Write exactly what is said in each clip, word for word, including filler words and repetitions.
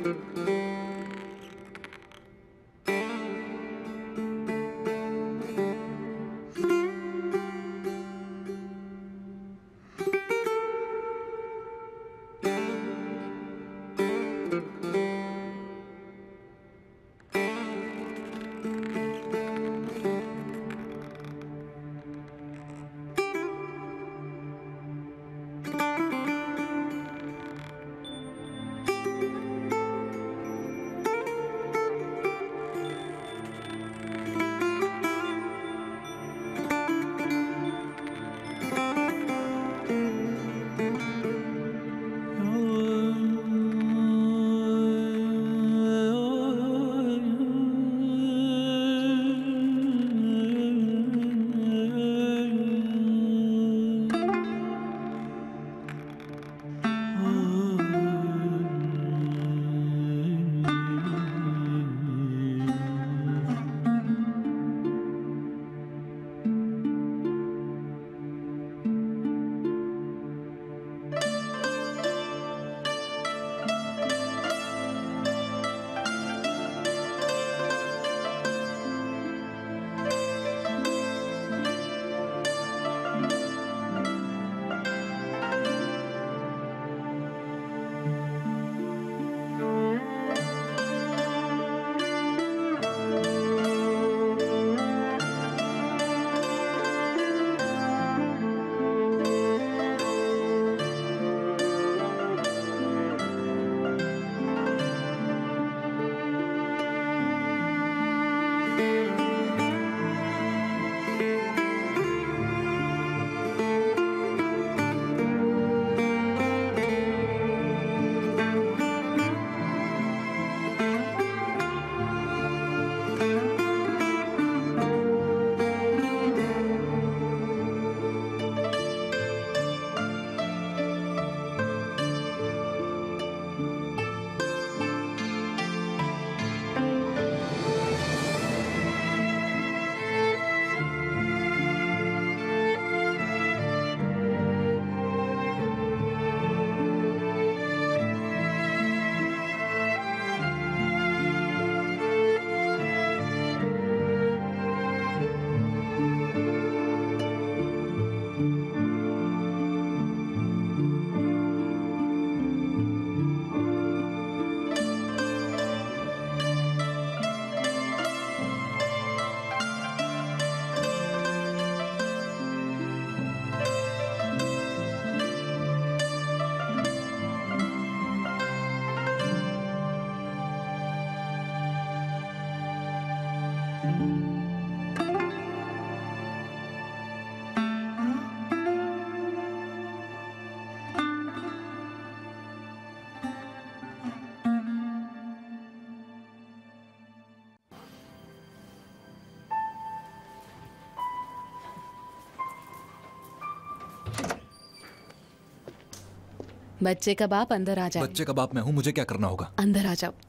बच्चे का बाप अंदर आ जाए। बच्चे का बाप मैं हूँ, मुझे क्या करना होगा? अंदर आ जाओ।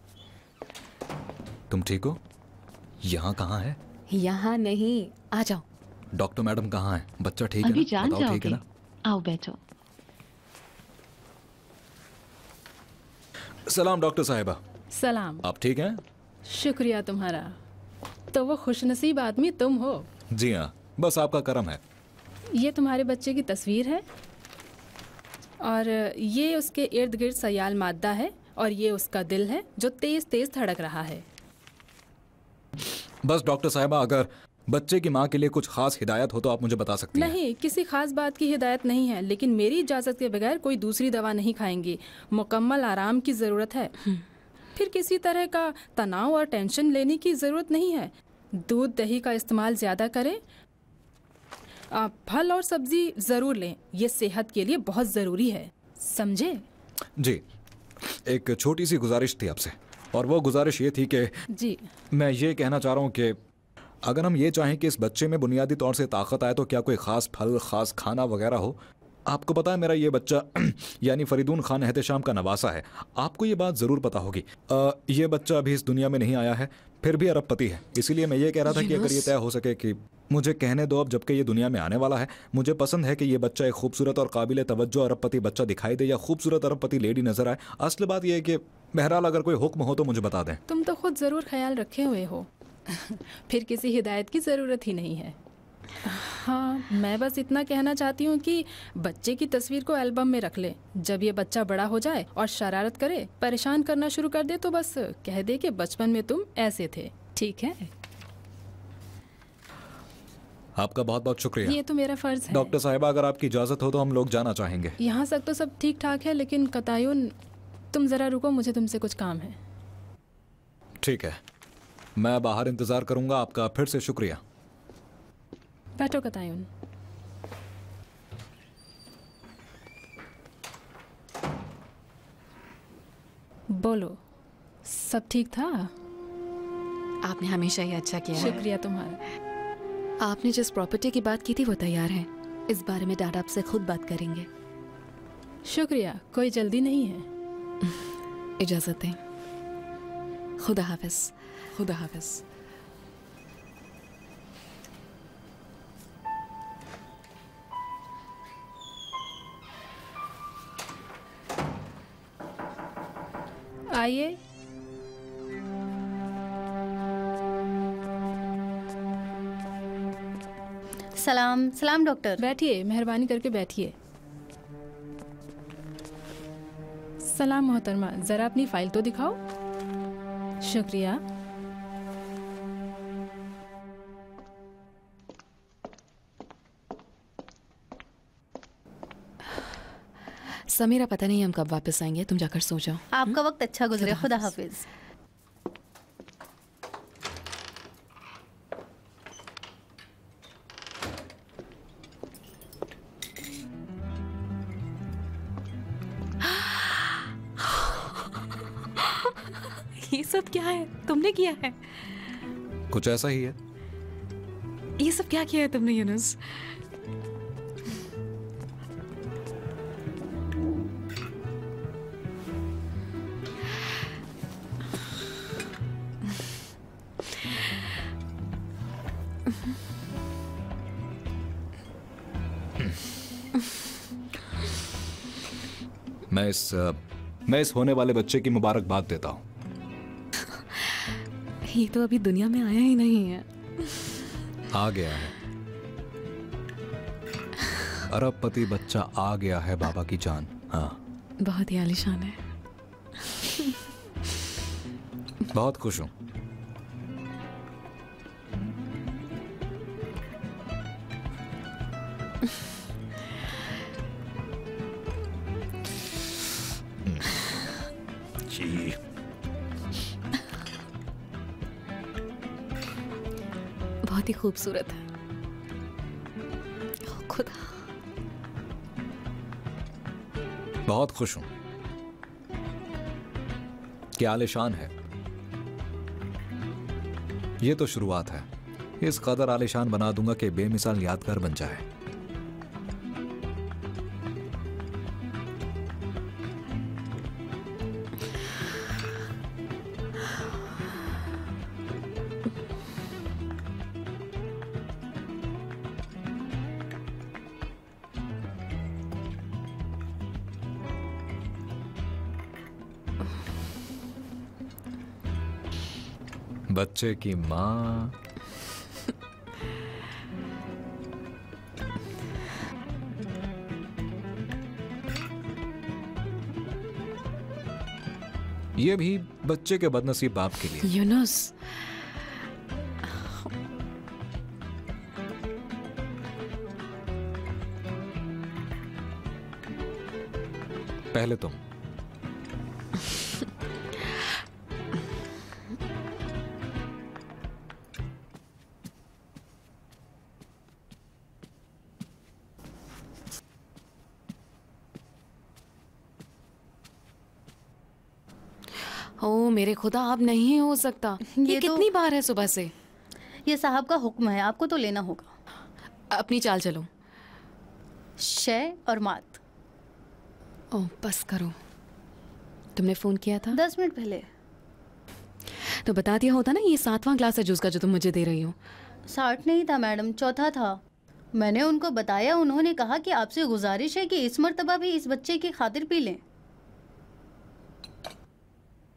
तुम ठीक हो? यहाँ कहाँ है? यहाँ नहीं, आ जाओ। डॉक्टर मैडम कहाँ है? बच्चा ठीक है अभी ना? जान बताओ ठीक है जाओगे। ना? आओ बैठो। सलाम डॉक्टर साहिबा। सलाम। आप ठीक हैं? शुक्रिया तुम्हारा। तो वो खुशनसीब आदमी तुम हो। जी हाँ, बस आपका करम है। ये तुम्हारे बच्चे की तस्वीर है और ये उसके इर्द गिर्द सयाल मादा है और ये उसका दिल है जो तेज तेज धड़क रहा है। बस डॉक्टर साहिबा, अगर बच्चे की माँ के लिए कुछ खास हिदायत हो तो आप मुझे बता सकती हैं। नहीं, किसी खास बात की हिदायत नहीं है, लेकिन मेरी इजाज़त के बगैर कोई दूसरी दवा नहीं खाएंगी। मुकम्मल आराम की ज़रूरत है। फिर किसी तरह का तनाव और टेंशन लेने की ज़रूरत नहीं है। दूध दही का इस्तेमाल ज़्यादा करें। आप फल और सब्ज़ी ज़रूर लें, ये सेहत के लिए बहुत ज़रूरी है, समझे? जी, एक छोटी सी गुजारिश थी आपसे, और वो गुजारिश ये थी कि जी मैं ये कहना चाह रहा हूँ कि अगर हम ये चाहें कि इस बच्चे में बुनियादी तौर से ताकत आए तो क्या कोई ख़ास फल, ख़ास खाना वगैरह हो? आपको पता है मेरा ये बच्चा यानी फरीदून खान एहतशाम का नवासा है। आपको ये बात ज़रूर पता होगी। आ, ये बच्चा अभी इस दुनिया में नहीं आया है, फिर भी अरबपति है। इसीलिए मैं ये कह रहा था कि अगर ये तय हो सके कि मुझे कहने दो अब, जबकि ये दुनिया में आने वाला है, मुझे पसंद है कि ये बच्चा एक खूबसूरत और काबिल तवज्जो अरबपति बच्चा दिखाई दे या खूबसूरत अरबपति लेडी नज़र आए। असल बात यह है कि बहरहाल अगर कोई हुक्म हो तो मुझे बता दें। तुम तो खुद ज़रूर ख्याल रखे हुए हो। फिर किसी हिदायत की ज़रूरत ही नहीं है। हाँ, मैं बस इतना कहना चाहती हूँ कि बच्चे की तस्वीर को एल्बम में रख ले। जब ये बच्चा बड़ा हो जाए और शरारत करे, परेशान करना शुरू कर दे, तो बस कह दे कि बचपन में तुम ऐसे थे। ठीक है? आपका बहुत बहुत शुक्रिया। ये तो मेरा फ़र्ज़ है। डॉक्टर साहिबा, अगर आपकी इजाज़त हो तो हम लोग जाना चाहेंगे। यहाँ तक तो सब ठीक ठाक है, लेकिन कतायुन तुम ज़रा रुको, मुझे तुमसे कुछ काम है। ठीक है, मैं बाहर इंतज़ार करूँगा। आपका फिर से शुक्रिया। बैठो कतायुन। बोलो, सब ठीक था? आपने हमेशा ही अच्छा किया है। शुक्रिया तुम्हारा। आपने जिस प्रॉपर्टी की बात की थी वो तैयार है। इस बारे में डैड आपसे खुद बात करेंगे। शुक्रिया, कोई जल्दी नहीं है। इजाज़त दें। खुदा हाफिज़। खुदा हाफिज़। आइए। सलाम सलाम डॉक्टर। बैठिए, मेहरबानी करके बैठिए। सलाम मोहतरमा, ज़रा अपनी फ़ाइल तो दिखाओ। शुक्रिया। समीरा, पता नहीं हम कब वापस आएंगे। तुम जाकर सो जाओ। आपका वक्त अच्छा गुजरे। खुदा हाफिज। ये सब क्या है? तुमने किया है? कुछ ऐसा ही है। ये सब क्या किया है तुमने यूनुस? मैं इस मैं इस होने वाले बच्चे की मुबारकबाद देता हूँ। ये तो अभी दुनिया में आया ही नहीं है। आ गया है। अरबपति बच्चा आ गया है बाबा की जान। हाँ, बहुत ही आलीशान है। बहुत खुश हूँ। जी। बहुत ही खूबसूरत है। ओ खुदा। बहुत खुश हूं। क्या आलिशान है। ये तो शुरुआत है। इस कदर आलिशान बना दूंगा कि बेमिसाल यादगार बन जाए। बच्चे की माँ ये भी बच्चे के बदनसीब बाप के लिए। यूनुस, पहले तुम। ओ मेरे खुदा, अब नहीं हो सकता। ये, ये तो- कितनी बार है सुबह से। ये साहब का हुक्म है, आपको तो लेना होगा। अपनी चाल चलो। शय और मात। ओ बस करो। तुमने फोन किया था? दस मिनट पहले। तो बता दिया होता ना। ये सातवां ग्लास है जूस का जो तुम मुझे दे रही हो। साठ नहीं था मैडम, चौथा था। मैंने उनको बताया, उन्होंने कहा कि आपसे गुजारिश है कि इस मर्तबा भी इस बच्चे की खातिर पी लें।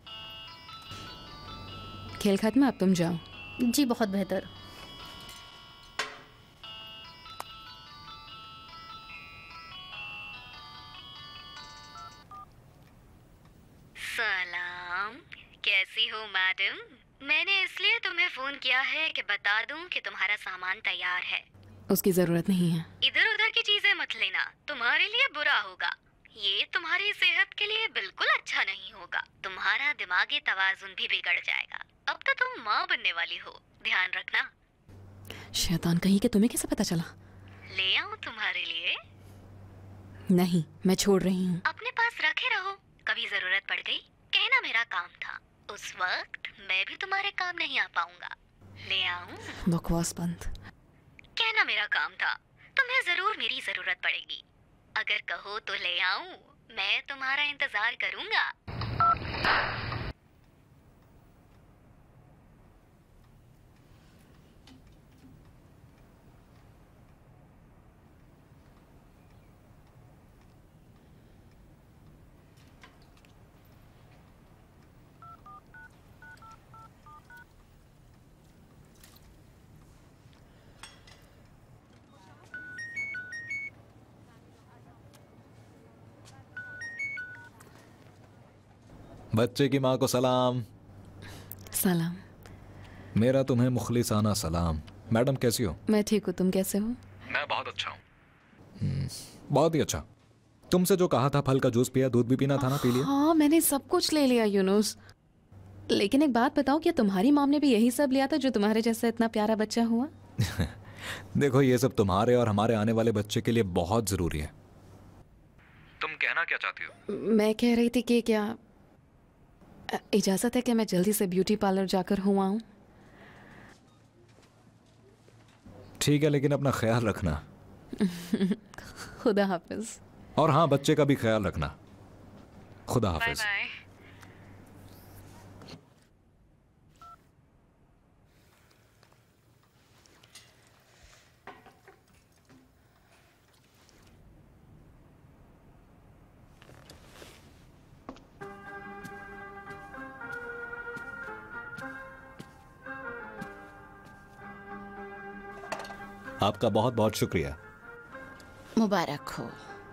खेल खत्म, अब तुम जाओ। जी बहुत बेहतर। सलाम, कैसी हो मैडम? मैंने इसलिए तुम्हें फोन किया है कि बता दूं कि तुम्हारा सामान तैयार है। उसकी जरूरत नहीं है। इधर उधर की चीजें मत लेना, तुम्हारे लिए बुरा होगा। ये तुम्हारी सेहत के लिए बिल्कुल अच्छा नहीं होगा। तुम्हारा दिमागी तवाजुन भी बिगड़ जाएगा। अब तो तुम माँ बनने वाली हो, ध्यान रखना। शैतान कहीं के, तुम्हें कैसे पता चला? ले आऊं तुम्हारे लिए? नहीं, मैं छोड़ रही हूँ। अपने पास रखे रहो, कभी जरूरत पड़ गई कहना मेरा काम था। उस वक्त मैं भी तुम्हारे काम नहीं आ पाऊंगा। ले आऊं? बकवास बंद। कहना मेरा काम था, तुम्हें जरूर मेरी जरूरत पड़ेगी। अगर कहो तो ले आऊं, मैं तुम्हारा इंतजार करूंगा। बच्चे की माँ को सलाम। सलाम। मेरा तुम्हें मुखलिसाना सलाम। मैडम कैसी हो? मैं ठीक हूँ, तुम कैसे हो? मैं बहुत अच्छा हूँ। बहुत ही अच्छा। तुमसे जो कहा था फल का जूस पिया, दूध भी पीना था ना, पी लिया? हाँ, मैंने सब कुछ ले लिया यूनुस। लेकिन एक बात बताओ, क्या तुम्हारी मॉम ने भी यही सब लिया था जो तुम्हारे जैसा इतना प्यारा बच्चा हुआ? देखो, ये सब तुम्हारे और हमारे आने वाले बच्चे के लिए बहुत जरूरी है। तुम कहना क्या चाहती हो? मैं कह रही थी कि क्या इजाजत है कि मैं जल्दी से ब्यूटी पार्लर जाकर हुआ हूँ? ठीक है, लेकिन अपना ख्याल रखना। खुदा हाफिज। और हाँ, बच्चे का भी ख्याल रखना। खुदा हाफिज। बाय। आपका बहुत बहुत शुक्रिया। मुबारक हो।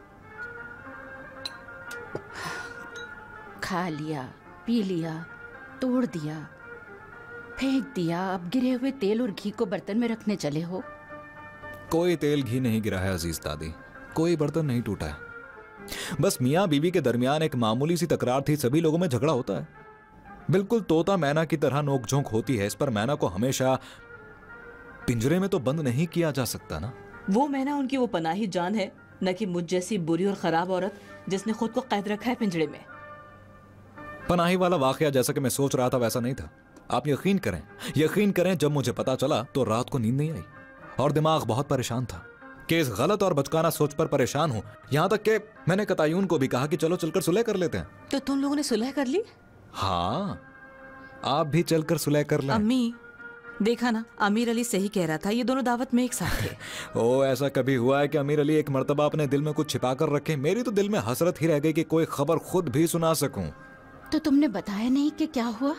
खा लिया, पी लिया, तोड़ दिया, फेंक दिया, अब गिरे हुए तेल और घी को बर्तन में रखने चले हो। कोई तेल घी नहीं गिरा है अजीज दादी, कोई बर्तन नहीं टूटा है। बस मियाँ बीवी के दरमियान एक मामूली सी तकरार थी। सभी लोगों में झगड़ा होता है, बिल्कुल तोता मैना की तरह नोकझोंक होती है। इस पर मैना को हमेशा पिंजरे में तो बंद नहीं किया जा सकता ना। वो मैना उनकी वो पनाही जान है, न कि मुझ जैसी बुरी और खराब औरत जिसने खुद को कैद रखा है पिंजरे में। पनाही वाला वाकया जैसा कि मैं सोच रहा था वैसा नहीं था। आप यकीन करें, यकीन करें, जब मुझे पता चला तो रात को नींद नहीं आई और दिमाग बहुत परेशान था कि इस गलत और बचकाना सोच पर परेशान हूं। यहां तक कि मैंने कतायून को भी कहा कि चलो चलकर सुलह कर लेते हैं। तो तुम लोगों ने सुलह कर ली? हाँ, आप भी चलकर सुलह कर लें। अम्मी, देखा ना, अमीर अली सही कह रहा था, ये दोनों दावत में एक साथ थे। ओ, ऐसा कभी हुआ है कि अमीर अली एक मर्तबा अपने दिल में कुछ छिपा कर रखे? मेरी तो दिल में हसरत ही रह गई कि कोई खबर खुद भी सुना सकूं। तो तुमने बताया नहीं कि क्या हुआ?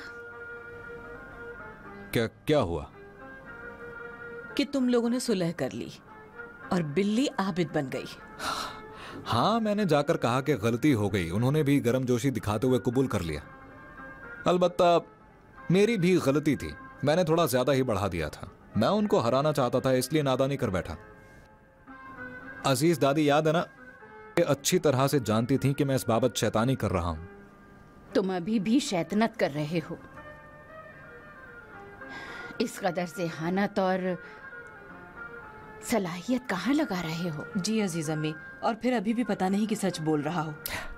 क्या क्या हुआ? कि तुम लोगों ने सुलह कर ली और बिल्ली आबिद बन गई। हाँ, मैंने जाकर कहा कि गलती हो गई। उन्होंने भी गर्मजोशी दिखाते हुए कबूल कर लिया। अलबत्ता मेरी भी गलती थी, मैंने थोड़ा ज्यादा ही बढ़ा दिया था। मैं उनको हराना चाहता था, इसलिए नादानी कर बैठा। अजीज दादी याद है ना, ये अच्छी तरह से जानती थी कि मैं इस बाबत शैतानी कर रहा हूं। तुम अभी भी शैतानत कर रहे हो। इस कदर ज़हानत और सलाहियत कहाँ लगा रहे हो? जी अजीज अम्मी, और फिर अभी भी पता नहीं कि सच बोल रहा हो।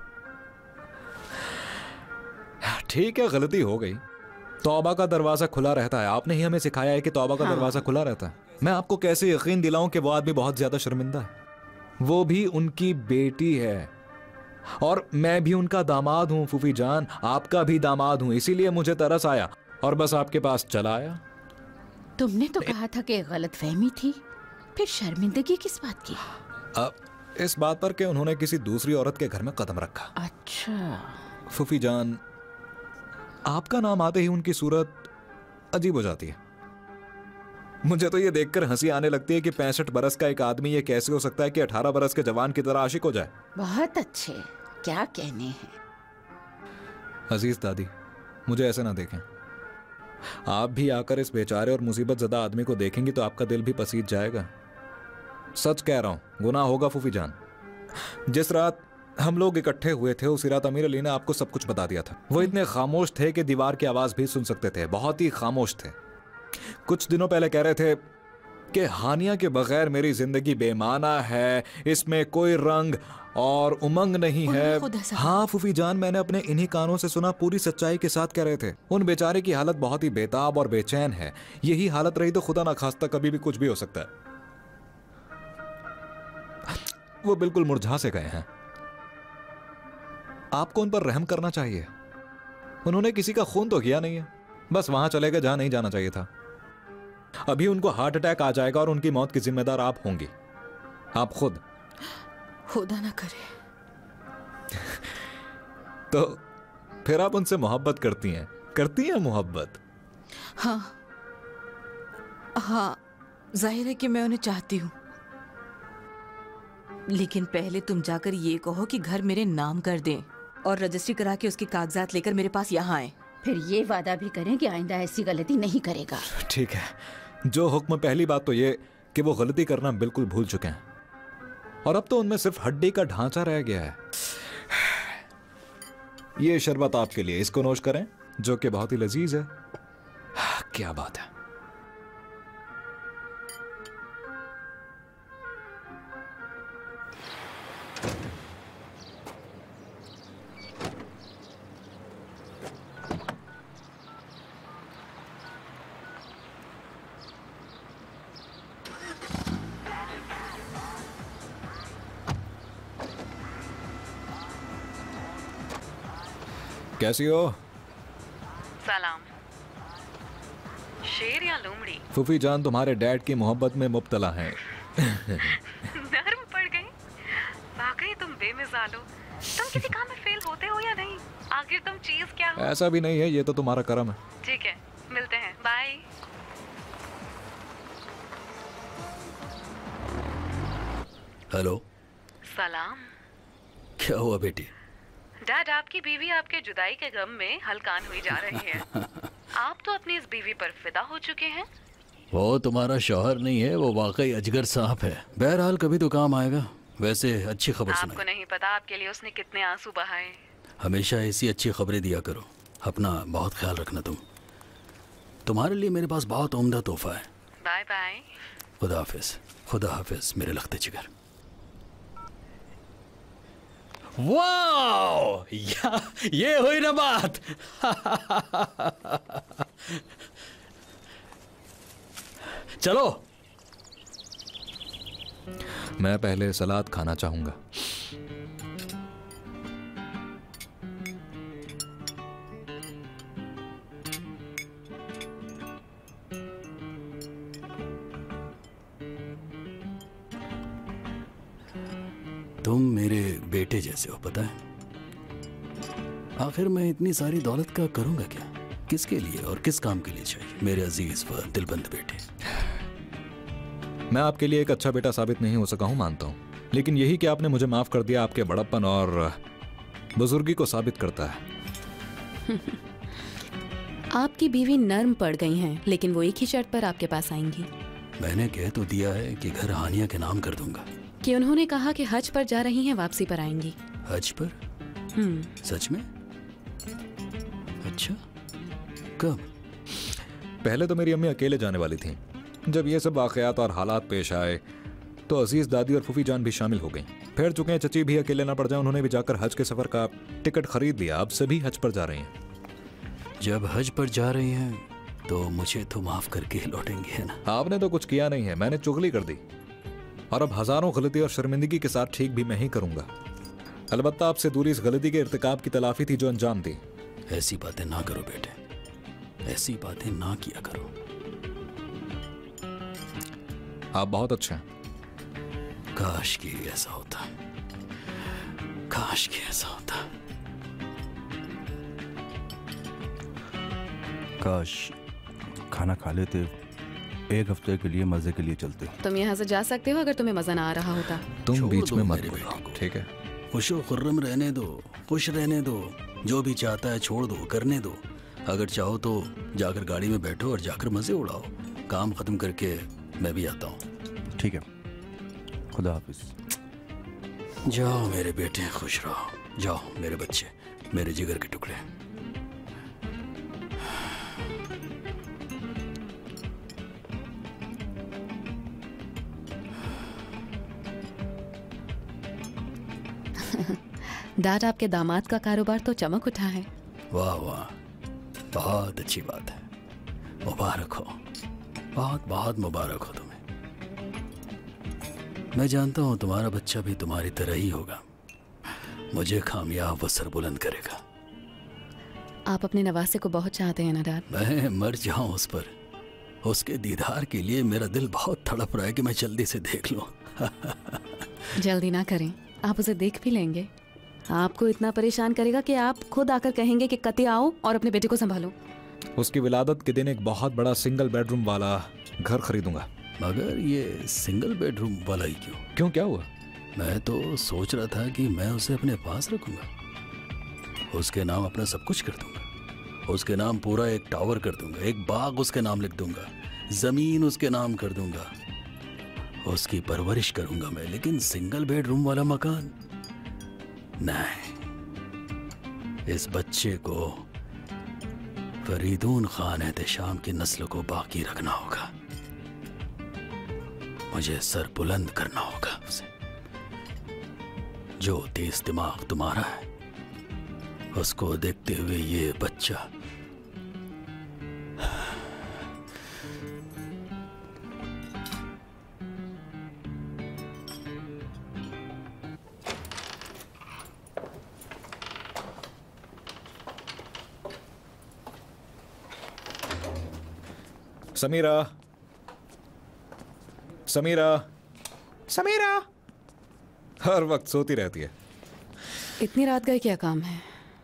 ठीक है, गलती हो गई। तौबा का दरवाजा खुला रहता है। आपने ही हमें सिखाया है कि तौबा का हाँ। दरवाजा खुला रहता है। मैं आपको कैसे यकीन दिलाऊं कि वो आदमी बहुत ज्यादा शर्मिंदा है। वो भी उनकी बेटी है और मैं भी उनका दामाद हूं। फूफी जान, आपका भी दामाद हूं, इसीलिए मुझे तरस आया और बस आपके पास चला आया। तुमने तो कहा था कि गलतफहमी थी, फिर शर्मिंदगी किस बात की? अब इस बात पर कि उन्होंने किसी दूसरी औरत के घर में कदम रखा। अच्छा। फूफी जान, आपका नाम आते ही उनकी सूरत अजीब हो जाती है। मुझे तो ये देखकर हंसी आने लगती है कि पैंसठ बरस का एक आदमी ये कैसे हो सकता है कि अठारह बरस के जवान की तरह आशिक हो जाए। बहुत अच्छे, क्या कहने हैं। अजीज दादी, मुझे ऐसे ना देखें। आप भी आकर इस बेचारे और मुसीबत ज़दा आदमी को देखेंगी तो आपका दिल भी पसीज जाएगा। सच कह रहा हूं, गुनाह होगा फूफी जान। जिस रात हम लोग इकट्ठे हुए थे उसी रात अमीर अली ने आपको सब कुछ बता दिया था। वो इतने खामोश थे कि दीवार की आवाज भी सुन सकते थे, बहुत ही खामोश थे। कुछ दिनों पहले कह रहे थे कि हानिया के बगैर मेरी जिंदगी बेमाना है, इसमें कोई रंग और उमंग नहीं है। हाँ फूफी जान, मैंने अपने इन्हीं कानों से सुना, पूरी सच्चाई के साथ कह रहे थे। उन बेचारे की हालत बहुत ही बेताब और बेचैन है। यही हालत रही तो खुदा ना खास्ता कभी भी कुछ भी हो सकता है। वो बिल्कुल मुरझा से गए हैं। आपको उन पर रहम करना चाहिए। उन्होंने किसी का खून तो किया नहीं है, बस वहां चले गए जहां नहीं जाना चाहिए था। अभी उनको हार्ट अटैक आ जाएगा और उनकी मौत की जिम्मेदार आप होंगी, आप खुद। खुदा ना करे। तो फिर आप उनसे मोहब्बत करती हैं? करती हैं मोहब्बत? हाँ हाँ, जाहिर है कि मैं उन्हें चाहती हूँ, लेकिन पहले तुम जाकर ये कहो कि घर मेरे नाम कर दें और रजिस्ट्री करा के उसके कागजात लेकर मेरे पास यहाँ आए। फिर ये वादा भी करें कि आइंदा ऐसी गलती नहीं करेगा। ठीक है, जो हुक्म। पहली बात तो ये कि वो गलती करना बिल्कुल भूल चुके हैं और अब तो उनमें सिर्फ हड्डी का ढांचा रह गया है। ये शरबत आपके लिए, इसको नोश करें, जो कि बहुत ही लजीज है। क्या बात है। कैसी हो? सलाम। शेर या लोमड़ी? फूफी जान तुम्हारे डैड की मोहब्बत में मुब्तला हैं। नर्म पड़ गई। वाकई तुम बेमिसाल हो। तुम किसी काम में फेल होते हो या नहीं? आखिर तुम चीज क्या हो? ऐसा भी नहीं है, ये तो तुम्हारा करम है। ठीक है, मिलते हैं, बाय। हेलो। सलाम। क्या हुआ बेटी? डैड, आपकी बीवी आपके जुदाई के गम में हलकान हुई जा रही है। आप तो अपनी इस बीवी पर फिदा हो चुके हैं। वो तुम्हारा शौहर नहीं है, वो वाकई अजगर सांप है। बहरहाल कभी तो काम आएगा। वैसे अच्छी खबर सुनाई। आपको नहीं पता आपके लिए उसने कितने आंसू बहाए। हमेशा ऐसी अच्छी खबरें दिया करो। अपना बहुत ख्याल रखना। तुम तुम्हारे लिए मेरे पास बहुत उम्दा तोहफा है। Bye bye. खुदा हाफिज। खुदा हाफिज मेरे लखते जिगर। वाओ, या, ये हुई ना बात। चलो। मैं पहले सलाद खाना चाहूंगा। तुम मेरे बेटे जैसे हो, पता है। आखिर मैं इतनी सारी दौलत का करूंगा क्या? किसके लिए और किस काम के लिए चाहिए मेरे अजीज व दिलबंद बेटे? मैं आपके लिए एक अच्छा बेटा साबित नहीं हो सका हूं, मानता हूं, लेकिन यही कि आपने मुझे माफ कर दिया आपके बड़प्पन और बुजुर्गी को साबित करता है। आपकी बीवी नर्म पड़ गई हैं, लेकिन वो एक ही शर्त पर आपके पास आएंगी। मैंने कह तो दिया है कि घर हानिया के नाम कर दूंगा। कि उन्होंने कहा कि हज पर जा रही हैं, वापसी पर आएंगी। हज पर? हम्म। सच में? अच्छा, कब? पहले तो मेरी अम्मी अकेले जाने वाली थी। जब ये सब वाकयात और हालात पेश आए तो अजीज दादी और फूफी जान भी शामिल हो गई। फिर चुके हैं चची भी अकेले ना पड़ जाए, उन्होंने भी जाकर हज के सफर का टिकट खरीद लिया। अब सभी हज पर जा रहे हैं। जब हज पर जा रही हैं तो मुझे तो माफ करके लौटेंगे, है ना? आपने तो कुछ किया नहीं है, मैंने चुगली कर दी और अब हजारों गलती और शर्मिंदगी के साथ ठीक भी मैं ही करूंगा। अलबत्ता आपसे दूरी इस गलती के इर्तिकाब की तलाफी थी जो अंजाम दी। ऐसी बातें ना करो बेटे, ऐसी बातें ना किया करो। आप बहुत अच्छे हैं। काश कि ऐसा होता, काश कि ऐसा होता। काश खाना खा लेते, एक हफ्ते के लिए मजे के लिए चलते। तुम यहाँ से जा सकते हो अगर तुम्हें मजा ना आ रहा होता। तुम छोड़ बीच दो में मत मेरे बोलो, बेटे को। ठीक है? खुशो खुर्रम रहने दो, खुश रहने दो, जो भी चाहता है छोड़ दो, करने दो। अगर चाहो तो जाकर गाड़ी में बैठो और जाकर मजे उड़ाओ। काम खत्म करके मैं भी आता हूँ। ठीक है, खुदा हाफिज। जाओ मेरे बेटे, खुश रहो। जाओ मेरे बच्चे, मेरे जिगर के टुकड़े। डैड, आपके दामाद का कारोबार तो चमक उठा है। वाह वाह, बहुत अच्छी बात है। मुबारक हो, बहुत बहुत मुबारक हो तुम्हें। मैं जानता हूँ तुम्हारा बच्चा भी तुम्हारी तरह ही होगा, मुझे कामयाब व सरबुलंद करेगा। आप अपने नवासे को बहुत चाहते हैं ना डैड? मैं मर जाऊं उस पर, उसके दीदार के लिए मेरा दिल बहुत तड़प रहा है कि मैं जल्दी से देख लूं। जल्दी ना करें, आप उसे देख भी लेंगे। आपको इतना परेशान करेगा कि आप खुद आकर कहेंगे कि कति आओ और अपने बेटे को संभालो। उसकी विलादत के दिन एक बहुत बड़ा सिंगल बेडरूम वाला घर खरीदूंगा। मगर ये सिंगल बेडरूम वाला ही क्यों? क्यों, क्या हुआ? मैं तो सोच रहा था कि मैं उसे अपने पास रखूंगा, उसके नाम अपना सब कुछ कर दूंगा, उसके नाम पूरा एक टावर कर दूंगा, एक बाग उसके नाम लिख दूंगा, जमीन उसके नाम कर दूंगा, उसकी परवरिश करूंगा मैं। लेकिन सिंगल बेडरूम वाला मकान नहीं, इस बच्चे को फरीदून खान एहतेशाम की नस्ल को बाकी रखना होगा, मुझे सर बुलंद करना होगा उसे। जो तेज दिमाग तुम्हारा है, उसको देखते हुए ये बच्चा समीरा, समीरा, समीरा हर वक्त सोती रहती है। इतनी रात गए क्या काम है?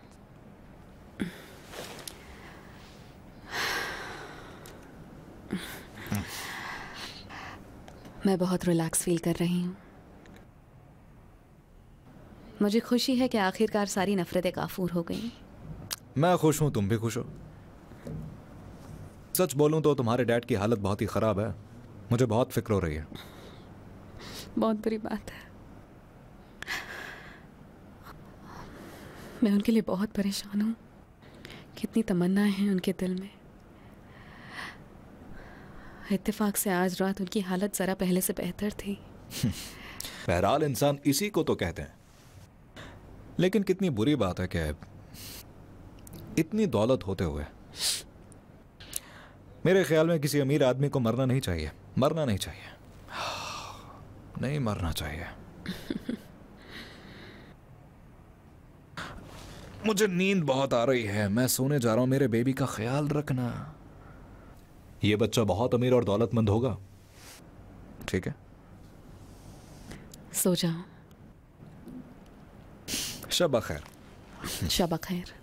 मैं बहुत रिलैक्स फील कर रही हूँ। मुझे खुशी है कि आखिरकार सारी नफरतें काफूर हो गई। मैं खुश हूं, तुम भी खुश हो। सच बोलूं तो तुम्हारे डैड की हालत बहुत ही खराब है, मुझे बहुत फिक्र हो रही है। बहुत बुरी बात है, मैं उनके लिए बहुत परेशान हूँ। कितनी तमन्नाएं हैं उनके दिल में। इत्तेफाक से आज रात उनकी हालत जरा पहले से बेहतर थी। बहरहाल इंसान इसी को तो कहते हैं। लेकिन कितनी बुरी बात है कि इतनी दौलत होते हुए मेरे ख्याल में किसी अमीर आदमी को मरना नहीं चाहिए, मरना नहीं चाहिए, नहीं मरना चाहिए। मुझे नींद बहुत आ रही है, मैं सोने जा रहा हूं। मेरे बेबी का ख्याल रखना। ये बच्चा बहुत अमीर और दौलतमंद होगा, ठीक है? सो जाओ। शब खैर। शब खैर।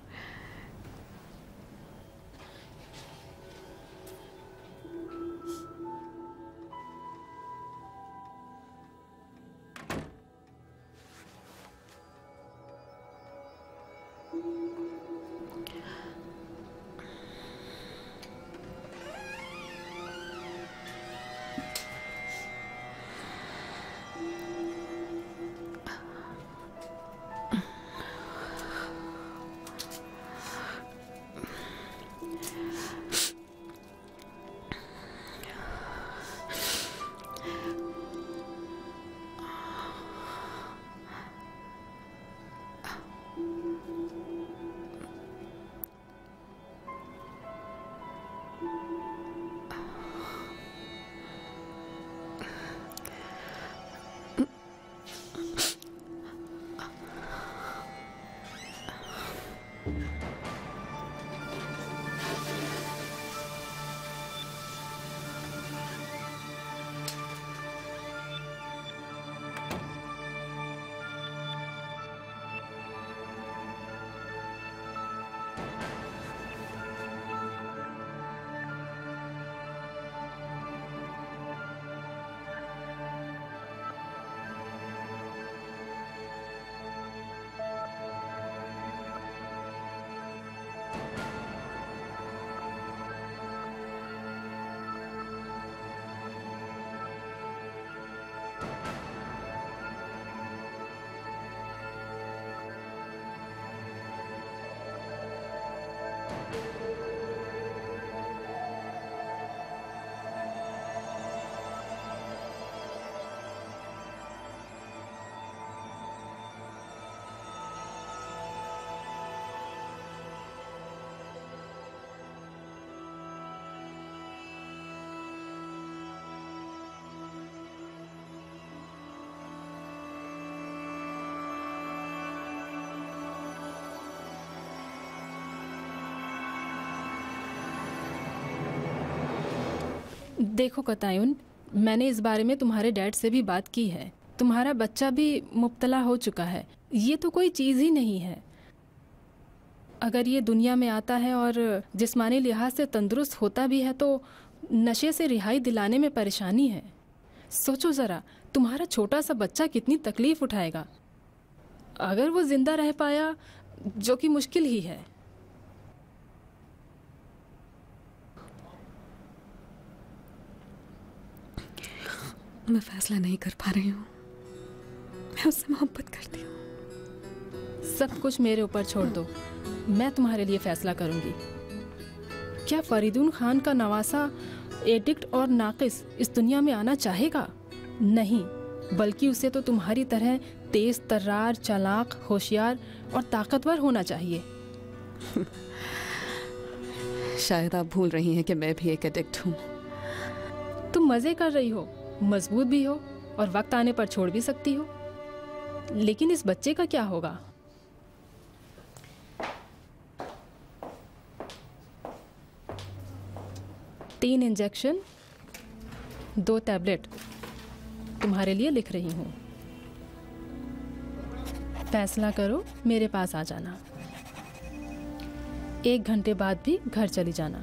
देखो कतायुन, मैंने इस बारे में तुम्हारे डैड से भी बात की है। तुम्हारा बच्चा भी मुब्तला हो चुका है। ये तो कोई चीज़ ही नहीं है। अगर ये दुनिया में आता है और जिस्मानी लिहाज से तंदुरुस्त होता भी है तो नशे से रिहाई दिलाने में परेशानी है। सोचो ज़रा, तुम्हारा छोटा सा बच्चा कितनी तकलीफ़ उठाएगा अगर वो ज़िंदा रह पाया, जो कि मुश्किल ही है। मैं फैसला नहीं कर पा रही हूँ। मैं उससे मोहब्बत करती हूँ। सब कुछ मेरे ऊपर छोड़ दो, मैं तुम्हारे लिए फैसला करूँगी। क्या फरीदून खान का नवासा एडिक्ट और नाकिस इस दुनिया में आना चाहेगा? नहीं, बल्कि उसे तो तुम्हारी तरह तेज तर्रार, चालाक, होशियार और ताकतवर होना चाहिए। शायद आप भूल रही हैं कि मैं भी एक एडिक्ट हूँ। तुम मज़े कर रही हो, मजबूत भी हो और वक्त आने पर छोड़ भी सकती हो। लेकिन इस बच्चे का क्या होगा? तीन इंजेक्शन, दो टैबलेट तुम्हारे लिए लिख रही हूँ। फैसला करो, मेरे पास आ जाना। एक घंटे बाद भी घर चली जाना।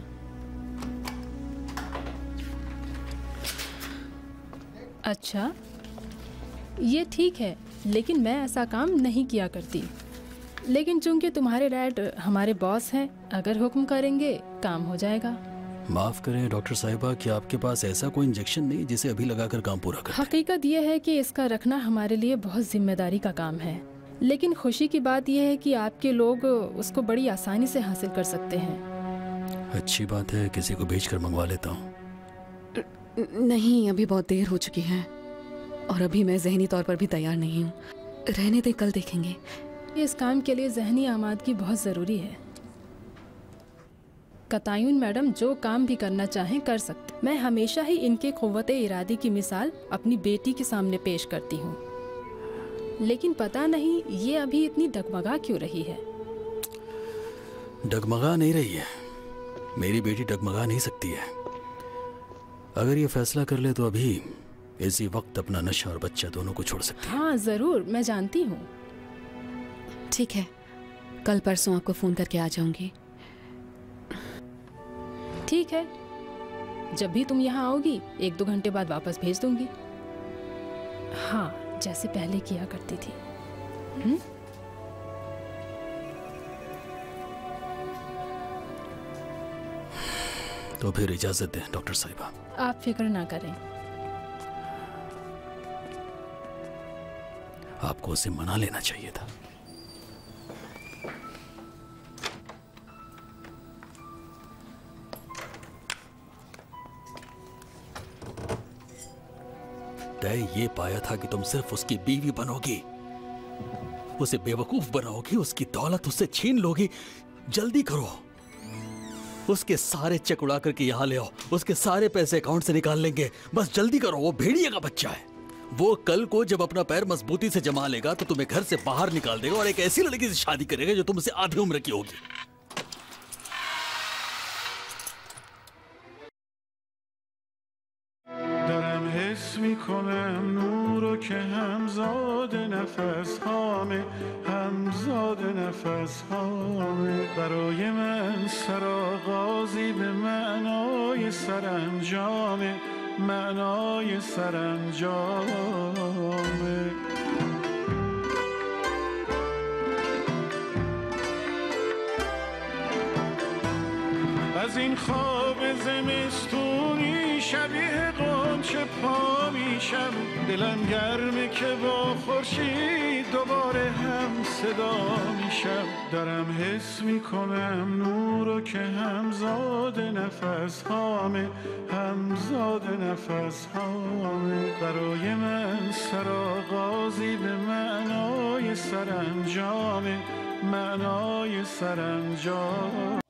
अच्छा, ये ठीक है, लेकिन मैं ऐसा काम नहीं किया करती। लेकिन चूंकि तुम्हारे डैड हमारे बॉस हैं, अगर हुक्म करेंगे काम हो जाएगा। माफ़ करें डॉक्टर साहिबा, कि आपके पास ऐसा कोई इंजेक्शन नहीं जिसे अभी लगाकर काम पूरा करें? हकीकत यह है कि इसका रखना हमारे लिए बहुत जिम्मेदारी का काम है, लेकिन खुशी की बात यह है कि आपके लोग उसको बड़ी आसानी से हासिल कर सकते हैं। अच्छी बात है, किसी को भेजकर मंगवा लेता हूँ। नहीं, अभी बहुत देर हो चुकी है और अभी मैं जहनी तौर पर भी तैयार नहीं हूँ। रहने दे, कल देखेंगे। इस काम के लिए जहनी आमादगी बहुत ज़रूरी है। कतायुन मैडम जो काम भी करना चाहें कर सकते। मैं हमेशा ही इनके क़ुव्वत इरादे की मिसाल अपनी बेटी के सामने पेश करती हूँ, लेकिन पता नहीं ये अभी इतनी डगमगा क्यों रही है। डगमगा नहीं रही है, मेरी बेटी डगमगा नहीं सकती है। अगर ये फैसला कर ले तो अभी इसी वक्त अपना नशा और बच्चा दोनों को छोड़ सकती है। हाँ ज़रूर, मैं जानती हूँ। ठीक है, कल परसों आपको फ़ोन करके आ जाऊंगी। ठीक है, जब भी तुम यहाँ आओगी एक दो घंटे बाद वापस भेज दूंगी। हाँ, जैसे पहले किया करती थी। हुँ? तो फिर इजाजत दें डॉक्टर साहिबा। आप फिक्र ना करें। आपको उसे मना लेना चाहिए था। तय ये पाया था कि तुम सिर्फ उसकी बीवी बनोगी, उसे बेवकूफ बनाओगी, उसकी दौलत उससे छीन लोगी। जल्दी करो, उसके सारे चेक उड़ा करके यहाँ ले आओ, उसके सारे पैसे अकाउंट से निकाल लेंगे। बस जल्दी करो, वो भेड़िए का बच्चा है। वो कल को जब अपना पैर मजबूती से जमा लेगा तो तुम्हें घर से बाहर निकाल देगा और एक ऐसी लड़की से शादी करेगा जो तुमसे आधी उम्र की होगी। دارم حس میکنم نورو که همزاد نفس هامه همزاد نفس هامه برای من سرآغازی به معنای سرانجامه معنای سرانجامه از این خواب زمستونی شبیه قنچه پا میشم دلم گرمه که با خورشید دوباره هم صدا میشم، دارم حس میکنم نورو که همزاد نفس هامه، همزاد نفس هامه. برای من سرآغازی به معنای سرانجامه، معنای سرانجام.